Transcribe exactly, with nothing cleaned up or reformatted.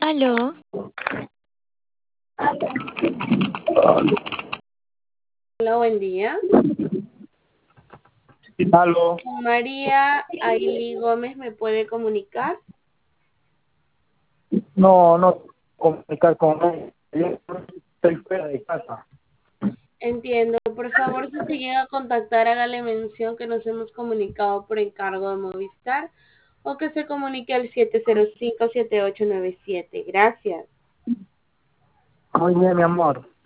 Aló, Hola, buen día. Aló, Con María Ailí Gómez, ¿me puede comunicar? no, no comunicar con él. Yo estoy fuera de casa. Entiendo. Por favor, si se llega a contactar, hágale mención que nos hemos comunicado por encargo de Movistar o que se comunique al siete cero cinco, siete ocho nueve siete. Gracias. Muy bien, mi amor.